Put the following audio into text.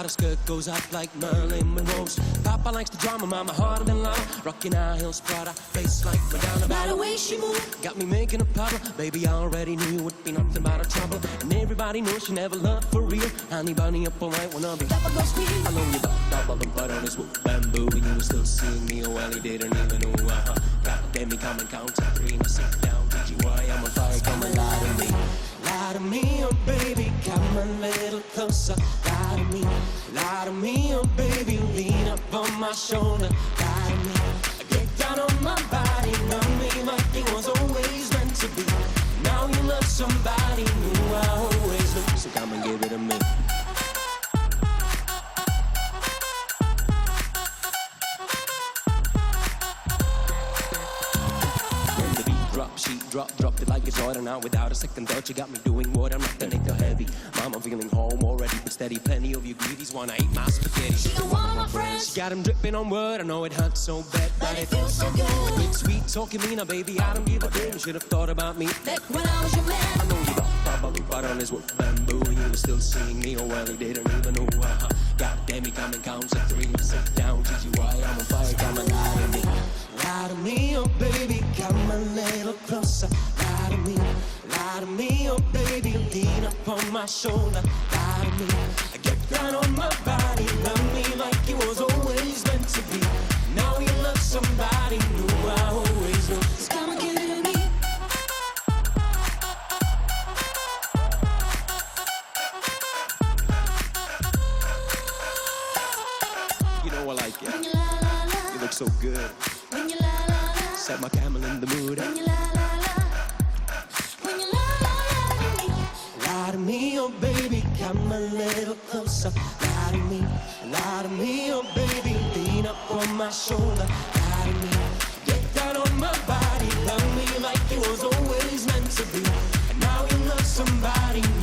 How the skirt goes up like Marilyn Monroe's. Papa likes the drama, mama harder than lava. Rocking high heels, Prada, face like Madonna. By the way she moved, got me making a puddle. Baby, I already knew it would be nothing but a trouble. And everybody knows she never loved for real. Honey bunny up all right when I'll be double go squeal. I know you double the butt on his whoop bamboo. And you were still seeing me, oh well, he didn't even know. God damn me, come and count to three and sit down. TGY, I'm on fire, come and lie to me. Lie to me, oh baby, come a little closer. Lie to me, oh baby, lean up on my shoulder. Lie to me, get down on my body, love me like it was always meant to be. Now you love somebody new, I always knew. So come and give it a me. She dropped it like it's order now. Without a second thought, you got me doing what I'm not the nigga heavy. Mama feeling home already, but steady. Plenty of you greedies wanna eat my spaghetti. She got one of my friends. She got him dripping on word. I know it hurts so bad, but it feels so good. Big sweet talking me now, baby. I don't give a damn. Should have thought about me back when I was your man. I know you got butt on his wood bamboo, and you were still seeing me. Oh well, he didn't even know. God damn, he come and counts at three. Sit down, TGY, I'm on fire. Come and lie to me. Lie to me, oh baby, come a little closer. Lie to me, oh baby, lean up on my shoulder. Lie to me, get down on my body, love me like it was always meant to be. Now you love somebody new, I always knew. So come and give it to me. You know I like it. When you la la la, You look so good. when you la la la, Set my camel in the mood. when you la la la, when you la la la to me. Lie to me, oh baby, come a little closer. Lie to me, oh baby, lean up on my shoulder. Lie to me, get down on my body, love me like it was always meant to be. And now you love somebody new.